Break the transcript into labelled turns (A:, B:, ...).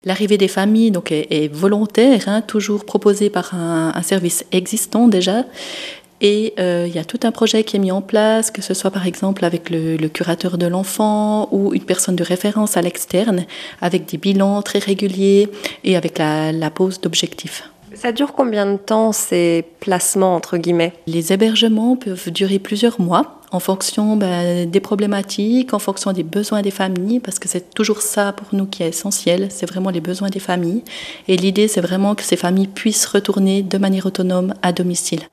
A: L'arrivée des familles donc, est volontaire, hein, toujours proposée par un service existant déjà. Et il y a tout un projet qui est mis en place, que ce soit par exemple avec le curateur de l'enfant ou une personne de référence à l'externe, avec des bilans très réguliers et avec la pose d'objectifs.
B: Ça dure combien de temps ces placements entre guillemets?
A: Les hébergements peuvent durer plusieurs mois en fonction des problématiques, en fonction des besoins des familles, parce que c'est toujours ça pour nous qui est essentiel, c'est vraiment les besoins des familles. Et l'idée, c'est vraiment que ces familles puissent retourner de manière autonome à domicile.